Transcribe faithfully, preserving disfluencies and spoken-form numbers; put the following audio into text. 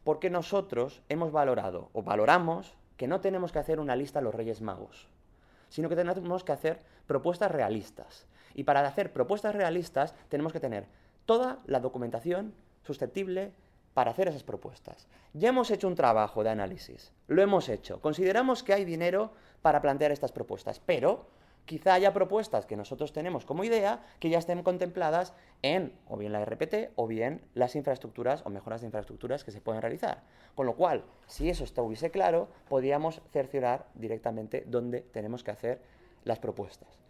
Porque nosotros hemos valorado o valoramos que no tenemos que hacer una lista a los Reyes Magos, sino que tenemos que hacer propuestas realistas. Y para hacer propuestas realistas tenemos que tener toda la documentación susceptible para hacer esas propuestas. Ya hemos hecho un trabajo de análisis, lo hemos hecho. Consideramos que hay dinero para plantear estas propuestas, pero quizá haya propuestas que nosotros tenemos como idea que ya estén contempladas en o bien la R P T o bien las infraestructuras o mejoras de infraestructuras que se pueden realizar. Con lo cual, si eso estuviese claro, podríamos cerciorar directamente dónde tenemos que hacer las propuestas.